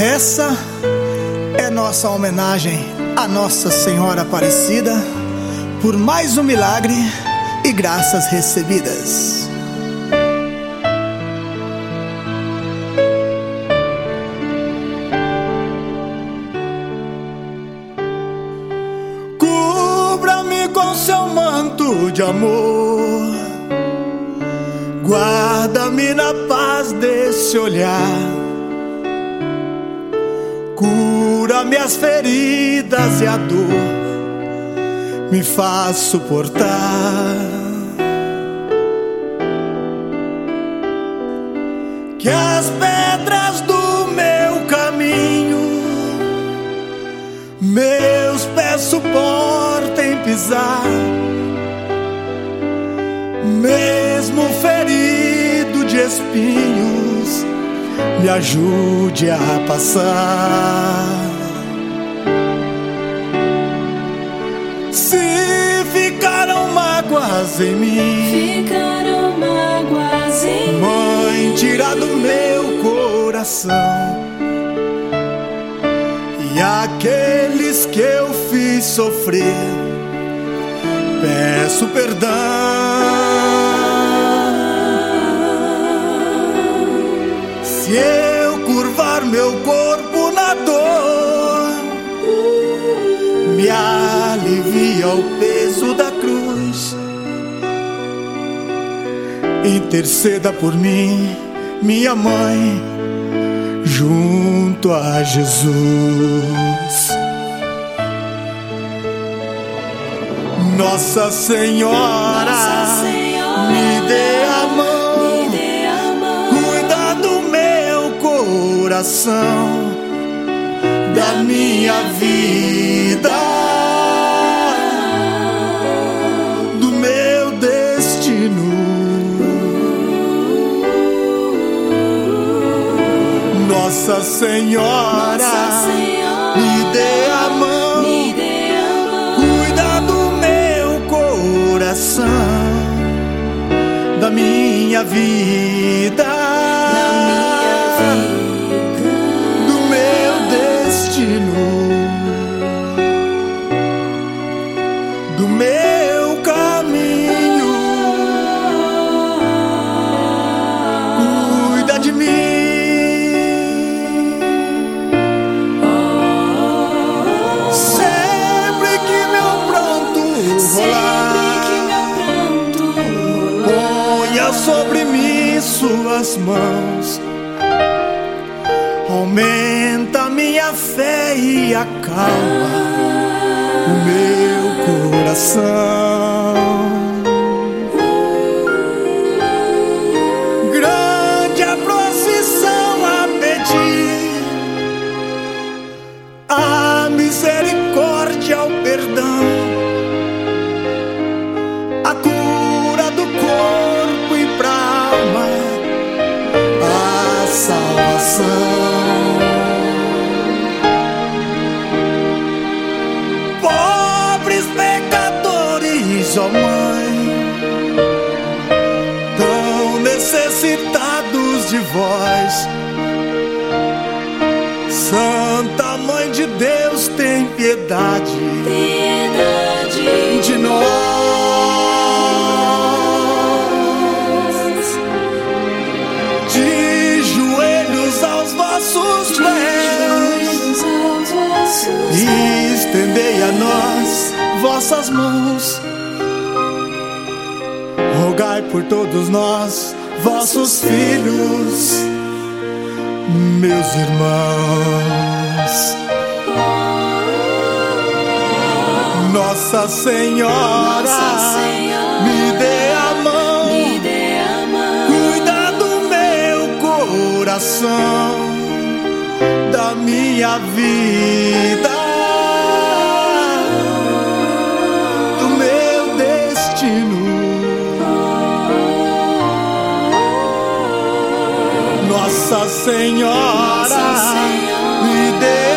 Essa é nossa homenagem a Nossa Senhora Aparecida por mais um milagre e graças recebidas. Cubra-me com seu manto de amor, guarda-me na paz desse olhar. Cura minhas feridas e a dor me faz suportar. Que as pedras do meu caminho meus pés suportem pisar, mesmo ferido de espinhos, me ajude a passar. Se ficaram mágoas em mim, Mãe, tira do meu coração. E aqueles que eu fiz sofrer, peço perdão. Se eu curvar meu corpo na dor, me alivia o peso da cruz. Interceda por mim, minha mãe, junto a Jesus. Nossa Senhora, me dê a mão, cuida do meu coração, da minha vida, do meu destino. Nossa Senhora, me dê a mão, cuida do meu coração, da minha vida, do meu destino, do meu caminho. Cuida de mim. Sobre mim suas mãos, aumenta minha fé e acalma o meu coração. Grande a procissão a pedir, a misericórdia, o perdão, a cura do corpo e pra alma, a salvação. Pobres pecadores, ó Mãe, tão necessitados de vós. Santa Mãe de Deus, tem piedade de nós. E estendei a nós vossas mãos, rogai por todos nós, vossos filhos, meus irmãos. Nossa Senhora, me dê a mão, cuida do meu coração, da minha vida, do meu destino. Nossa Senhora, me dê